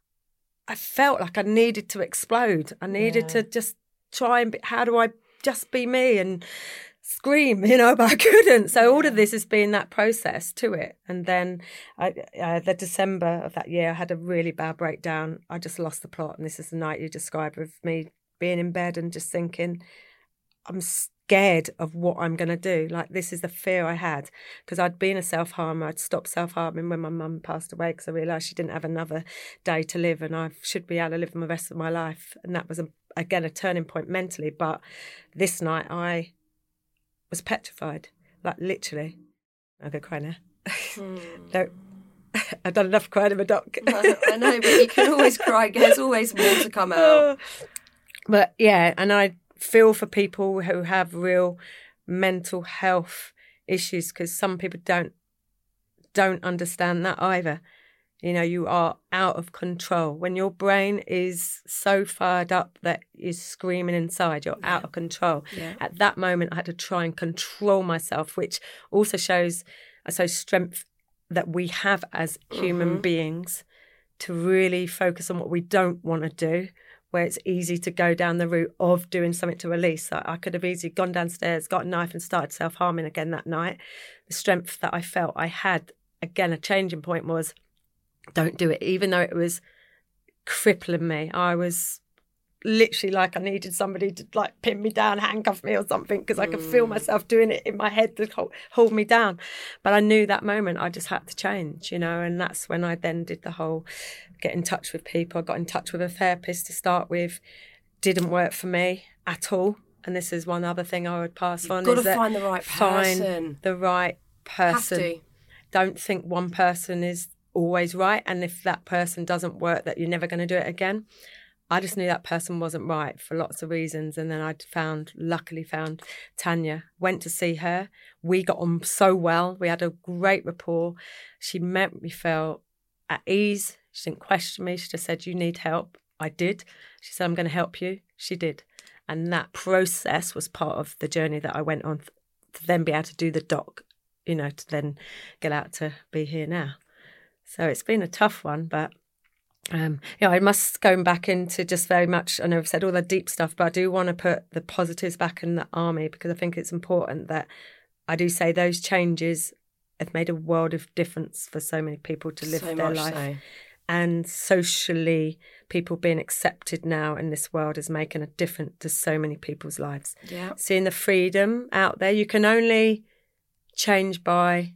I felt like I needed to explode. I needed yeah. to just try and be, how do I just be me? And scream, you know, but I couldn't. So all of this has been that process to it. And then I, uh, the December of that year, I had a really bad breakdown. I just lost the plot. And this is the night you described of me being in bed and just thinking, I'm scared of what I'm going to do. Like, this is the fear I had, because I'd been a self-harmer. I'd stopped self-harming when my mum passed away because I realised she didn't have another day to live and I should be able to live the rest of my life. And that was, a, again, a turning point mentally. But this night I was petrified, like literally. I'm going to cry now. Hmm. No, I've done enough crying in my doc. I know, but you can always cry. There's always more to come out. But yeah, and I feel for people who have real mental health issues, because some people don't don't understand that either. You know, you are out of control. When your brain is so fired up that you're screaming inside, you're yeah. out of control. Yeah. At that moment, I had to try and control myself, which also shows, I suppose, strength that we have as human mm-hmm. beings to really focus on what we don't want to do, where it's easy to go down the route of doing something to release. I, I could have easily gone downstairs, got a knife and started self-harming again that night. The strength that I felt I had, again, a changing point was, don't do it, even though it was crippling me. I was literally like I needed somebody to like pin me down, handcuff me or something, because I could mm. feel myself doing it in my head to hold, hold me down. But I knew that moment I just had to change, you know, and that's when I then did the whole get in touch with people. I got in touch with a therapist to start with. Didn't work for me at all. And this is one other thing I would pass You've on. You've is got to find the right person. Find the right person. Have to. Don't think one person is always right, and if that person doesn't work, that you're never going to do it again. I just knew that person wasn't right for lots of reasons, and then I found, luckily found Tanya, went to see her. We got on so well. We had a great rapport. She made me feel at ease. She didn't question me. She just said, you need help. I did. She said, I'm going to help you. She did. And that process was part of the journey that I went on to then be able to do the doc, you know, to then get out to be here now. So it's been a tough one, but, um, you know, I must go back into just very much, I know I've said all the deep stuff, but I do want to put the positives back in the army, because I think it's important that I do say those changes have made a world of difference for so many people to live so their much life. So. And socially, people being accepted now in this world is making a difference to so many people's lives. Yeah. Seeing the freedom out there, you can only change by...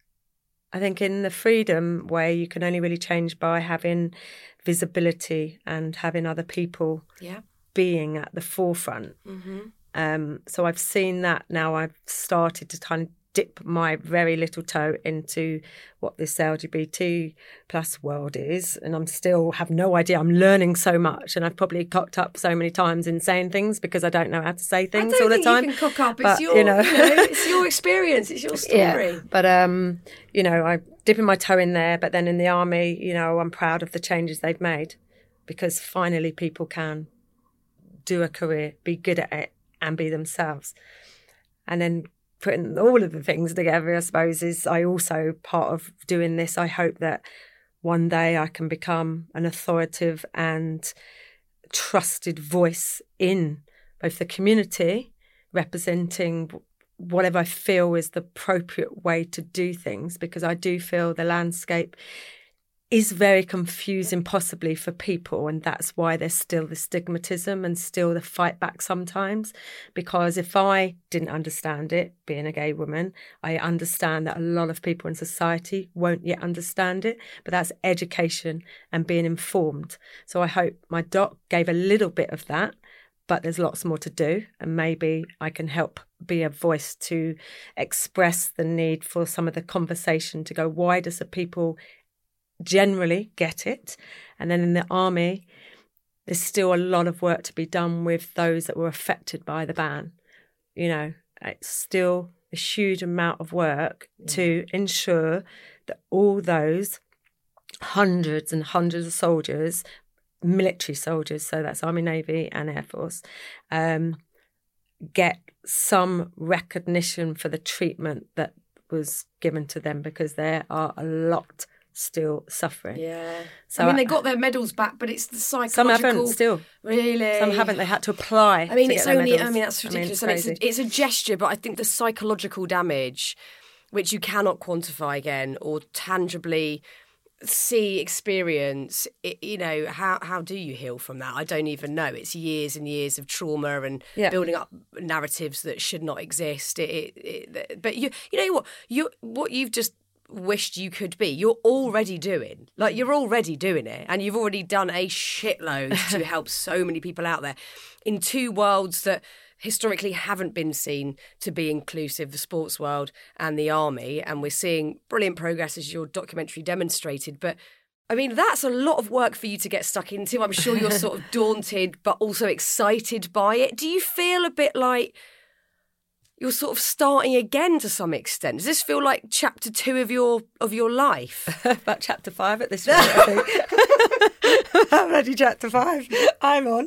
I think in the freedom way, you can only really change by having visibility and having other people yeah. being at the forefront. Mm-hmm. Um, so I've seen that now. I've started to kind of dip my very little toe into what this L G B T plus world is, and I'm still have no idea. I'm learning so much, and I've probably cocked up so many times in saying things because I don't know how to say things all the time. You can cock up. It's but, your, you know, you know, it's your experience. It's your story. Yeah, but um, you know, I'm dipping my toe in there. But then in the army, you know, I'm proud of the changes they've made, because finally people can do a career, be good at it, and be themselves, and then. Putting all of the things together, I suppose, is I also part of doing this. I hope that one day I can become an authoritative and trusted voice in both the community, representing whatever I feel is the appropriate way to do things, because I do feel the landscape is very confusing possibly for people, and that's why there's still the stigmatism and still the fight back sometimes. Because if I didn't understand it, being a gay woman, I understand that a lot of people in society won't yet understand it, but that's education and being informed. So I hope my doc gave a little bit of that, but there's lots more to do, and maybe I can help be a voice to express the need for some of the conversation to go wider so people generally get it. And then in the army, there's still a lot of work to be done with those that were affected by the ban. You know, it's still a huge amount of work yeah. to ensure that all those hundreds and hundreds of soldiers, military soldiers, so that's Army, Navy and Air Force, um, get some recognition for the treatment that was given to them, because there are a lot still suffering. Yeah. So I mean, I- they got their medals back, but it's the psychological... Some haven't still. Really? Some haven't. They had to apply I mean, to it's get their only... medals. I mean, that's ridiculous. I mean, and it's it's, a, it's a gesture, but I think the psychological damage, which you cannot quantify again or tangibly see, experience, it, you know, how how do you heal from that? I don't even know. It's years and years of trauma and Yeah. building up narratives that should not exist. It, it, it, but you, you know what? You what you've just wished you could be, you're already doing. Like, you're already doing it, and you've already done a shitload to help so many people out there in two worlds that historically haven't been seen to be inclusive, the sports world and the army. And we're seeing brilliant progress, as your documentary demonstrated. But I mean, that's a lot of work for you to get stuck into. I'm sure you're sort of daunted, but also excited by it. Do you feel a bit like you're sort of starting again to some extent? Does this feel like chapter two of your of your life? About chapter five at this point, I think. I'm ready, chapter five. I'm on.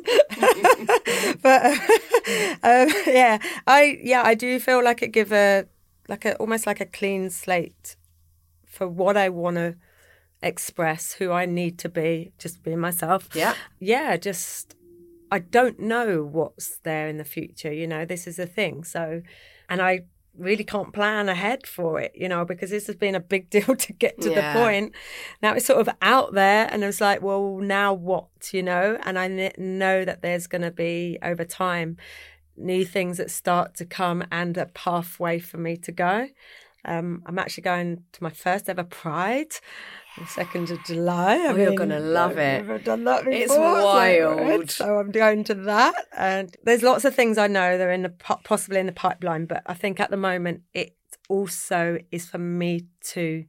But um, yeah, I yeah I do feel like it give a like a almost like a clean slate for what I want to express, who I need to be, just being myself. Yeah, yeah, just. I don't know what's there in the future, you know, this is the thing. So, and I really can't plan ahead for it, you know, because this has been a big deal to get to Yeah. the point. Now it's sort of out there and it's like, well, now what, you know? And I kn- know that there's going to be, over time, new things that start to come and a pathway for me to go. Um, I'm actually going to my first ever Pride, the second of July. I Oh, you're mean, gonna love I've it. never done that before. It's so- wild. So I'm going to that. And there's lots of things I know that are in the po- possibly in the pipeline, but I think at the moment it also is for me to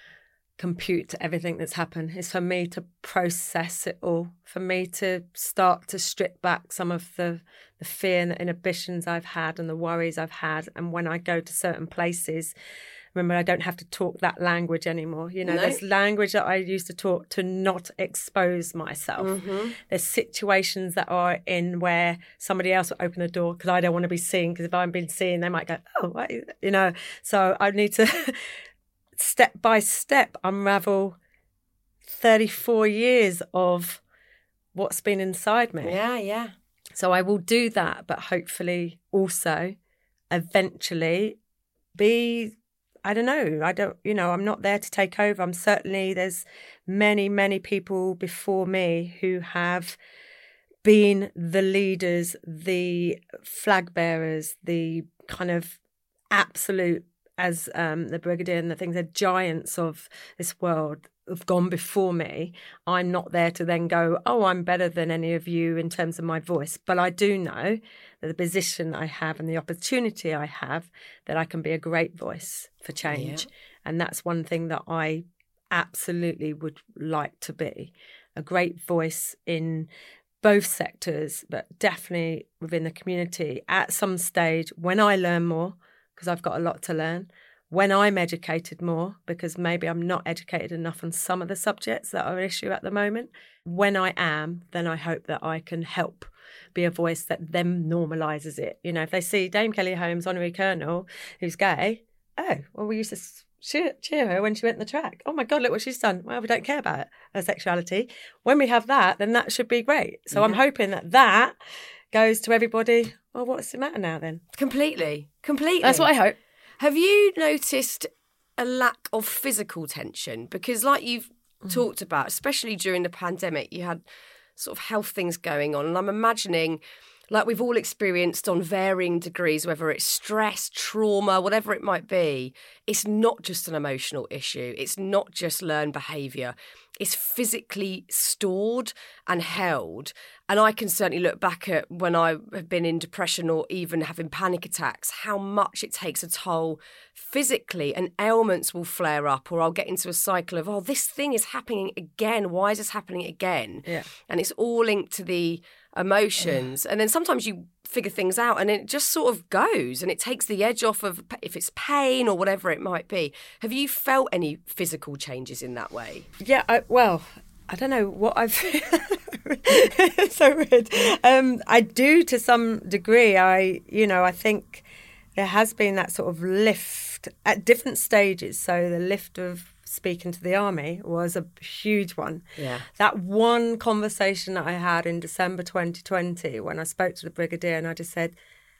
compute everything that's happened. It's for me to process it all, for me to start to strip back some of the, the fear and the inhibitions I've had and the worries I've had. And when I go to certain places, remember, I don't have to talk that language anymore. You know, No. there's language that I used to talk to not expose myself. Mm-hmm. There's situations that are in where somebody else will open the door because I don't want to be seen, because if I'm being seen, they might go, oh, what? You know. So I need to step by step unravel thirty-four years of what's been inside me. Yeah, yeah. So I will do that, but hopefully also eventually be, I don't know, I don't, you know, I'm not there to take over. I'm certainly, there's many, many people before me who have been the leaders, the flag bearers, the kind of absolute, as um, the Brigadier and the things, the giants of this world have gone before me. I'm not there to then go, oh, I'm better than any of you in terms of my voice. But I do know that the position I have and the opportunity I have, that I can be a great voice for change. Yeah. And that's one thing that I absolutely would like to be, a great voice in both sectors, but definitely within the community at some stage when I learn more, because I've got a lot to learn, when I'm educated more, because maybe I'm not educated enough on some of the subjects that are an issue at the moment. When I am, then I hope that I can help be a voice that then normalises it. You know, if they see Dame Kelly Holmes, honorary colonel, who's gay, oh, well, we used to cheer, cheer her when she went in the track. Oh my God, look what she's done. Well, we don't care about her sexuality. When we have that, then that should be great. So Yeah. I'm hoping that that goes to everybody. Well, what's the matter now then? Completely. Completely. That's what I hope. Have you noticed a lack of physical tension? Because like you've mm. talked about, especially during the pandemic, you had sort of health things going on. And I'm imagining, like we've all experienced on varying degrees, whether it's stress, trauma, whatever it might be, it's not just an emotional issue. It's not just learned behaviour. It's physically stored and held. And I can certainly look back at when I have been in depression or even having panic attacks, how much it takes a toll physically, and ailments will flare up, or I'll get into a cycle of, oh, this thing is happening again. Why is this happening again? Yeah. And it's all linked to the emotions. And then sometimes you figure things out and it just sort of goes and it takes the edge off of if it's pain or whatever it might be. Have you felt any physical changes in that way? Yeah, I, well, I don't know what I've... It's so weird. Um, I do to some degree. I, you know, I think there has been that sort of lift at different stages. So the lift of speaking to the army was a huge one. Yeah. That one conversation that I had in December twenty twenty when I spoke to the brigadier and I just said,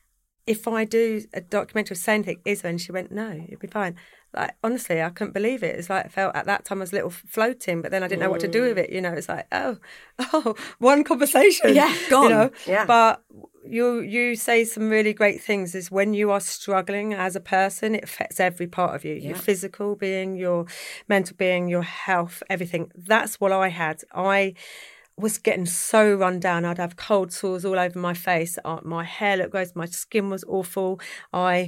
if I do a documentary, say anything, is there? And she went, no, you'll be fine. Like, honestly, I couldn't believe it. It's like I felt at that time I was a little floating, but then I didn't know what to do with it. You know, it's like, oh, oh, one conversation. Yeah, gone. You know? Yeah. But you you say some really great things is when you are struggling as a person, it affects every part of you. Yeah. Your physical being, your mental being, your health, everything. That's what I had. I was getting so run down. I'd have cold sores all over my face. Uh, my hair looked gross. My skin was awful. I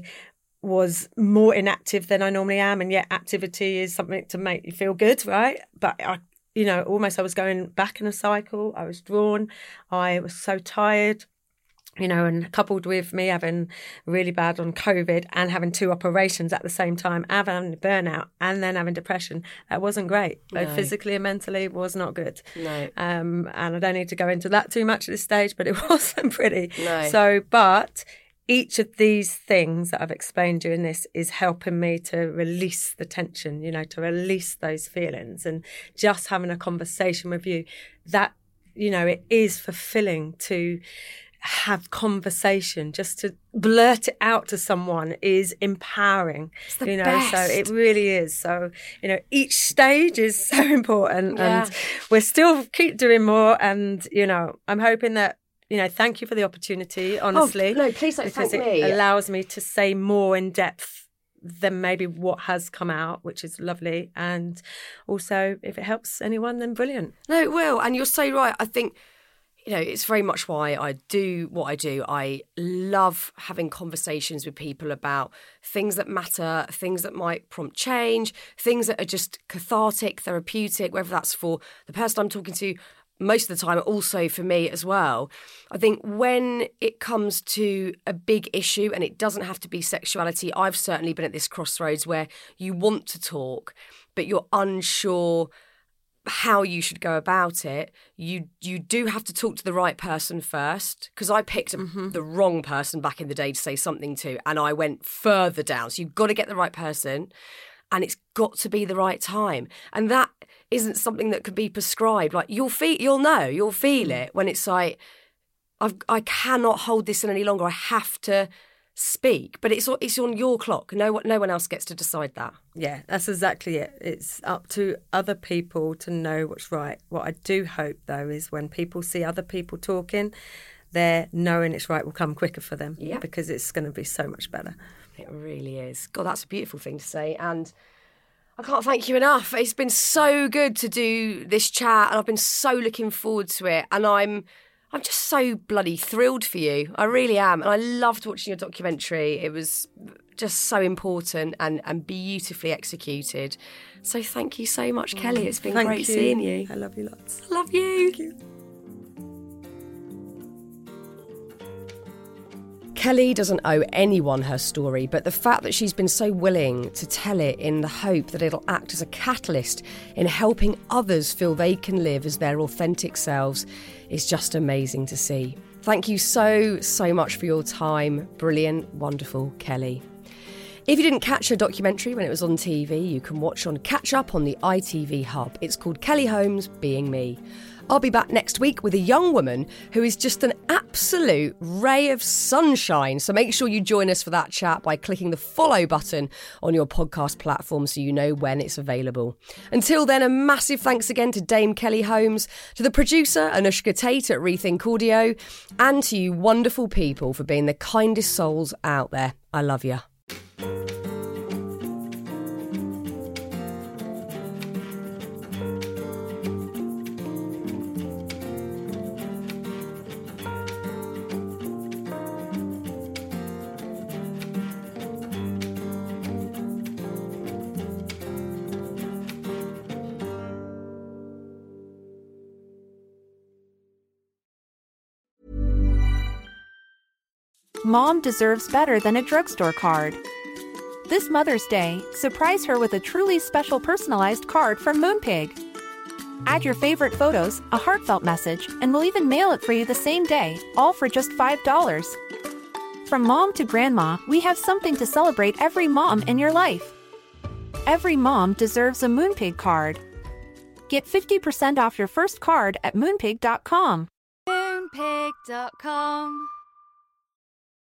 was more inactive than I normally am. And yet activity is something to make you feel good, right? But I, you know, almost I was going back in a cycle. I was drawn. I was so tired. You know, and coupled with me having really bad on COVID and having two operations at the same time, and having burnout and then having depression, that wasn't great. Both No. physically and mentally was not good. No. Um, and I don't need to go into that too much at this stage, but it wasn't pretty. No. So, but each of these things that I've explained during this is helping me to release the tension, you know, to release those feelings. And just having a conversation with you, that, you know, it is fulfilling to have conversation, just to blurt it out to someone is empowering. It's the you know, best. so it really is. So, you know, each stage is so important, Yeah. and we're still keep doing more. And, you know, I'm hoping that, you know, thank you for the opportunity, honestly. Oh, no, please don't because thank it me. allows me to say more in depth than maybe what has come out, which is lovely. And also, if it helps anyone, then brilliant. No, it will. And you're so right. I think, you know, it's very much why I do what I do. I love having conversations with people about things that matter, things that might prompt change, things that are just cathartic, therapeutic, whether that's for the person I'm talking to most of the time, also for me as well. I think when it comes to a big issue, and it doesn't have to be sexuality, I've certainly been at this crossroads where you want to talk, but you're unsure how you should go about it. You you do have to talk to the right person first, because I picked mm-hmm. the wrong person back in the day to say something to, and I went further down. So you've got to get the right person, and it's got to be the right time. And that isn't something that could be prescribed. Like you'll feel, you'll know, you'll feel it when it's like, I've, I cannot hold this in any longer. I have to speak, but it's it's on your clock. No, no one else gets to decide that. Yeah, that's exactly it. It's up to other people to know what's right. What I do hope, though, is when people see other people talking, their knowing it's right will come quicker for them. Yeah. Because it's going to be so much better. It really is. God, that's a beautiful thing to say. And I can't thank you enough. It's been so good to do this chat, and I've been so looking forward to it. And I'm I'm just so bloody thrilled for you. I really am. And I loved watching your documentary. It was just so important and, and beautifully executed. So thank you so much, Kelly. It's been Thank great you. seeing you. I love you lots. I love you. Thank you. Kelly doesn't owe anyone her story, but the fact that she's been so willing to tell it in the hope that it'll act as a catalyst in helping others feel they can live as their authentic selves is just amazing to see. Thank you so, so much for your time. Brilliant, wonderful Kelly. If you didn't catch her documentary when it was on T V, you can watch on Catch Up on the I T V Hub. It's called Kelly Holmes Being Me. I'll be back next week with a young woman who is just an absolute ray of sunshine. So make sure you join us for that chat by clicking the follow button on your podcast platform so you know when it's available. Until then, a massive thanks again to Dame Kelly Holmes, to the producer Anushka Tate at Rethink Audio, and to you wonderful people for being the kindest souls out there. I love you. Mom deserves better than a drugstore card. This Mother's Day, surprise her with a truly special personalized card from Moonpig. Add your favorite photos, a heartfelt message, and we'll even mail it for you the same day, all for just five dollars. From mom to grandma, we have something to celebrate every mom in your life. Every mom deserves a Moonpig card. Get fifty percent off your first card at moonpig dot com. Moonpig dot com